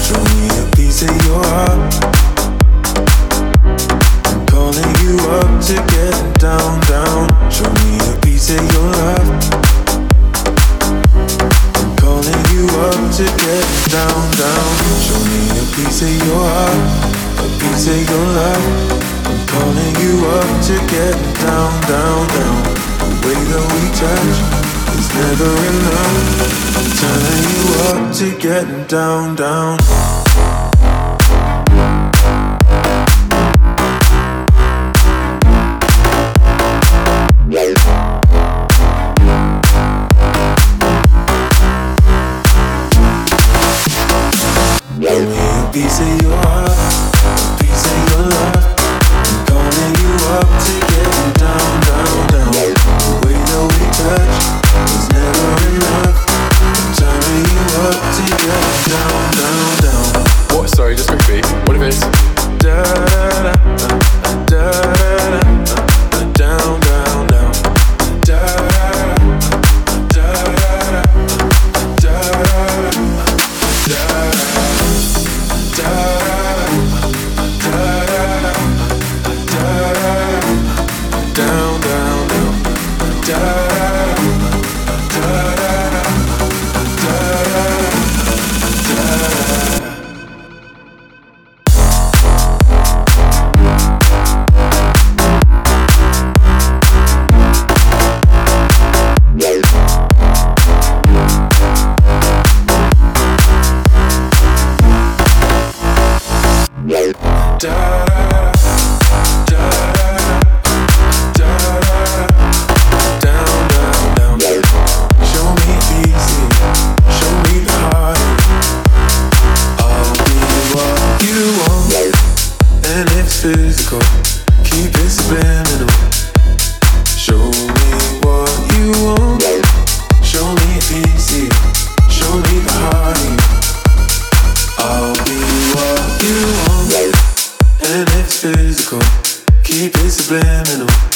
Show me a piece of your heart. I'm calling you up to get down, down. Show me a piece of your love. I'm calling you up to get down, down. Show me a piece of your heart, a piece of your love. I'm calling you up to get down, down, down. The way that we touch is never enough. I'm turning you up to get down, down. Give me a piece of your heart, a piece of your love. I'm calling you up to get down, down, down. The way that we touch is never enough. I'm turning you up to get down, down, down. What? Sorry, just quickly. What if it's da da da da da da down, down, down. Da da da da da da da. Down, down, down. Physical, keep it subliminal. Show me what you want. Show me it's easy. Show me the heart in you. I'll be what you want. And it's physical, keep it subliminal.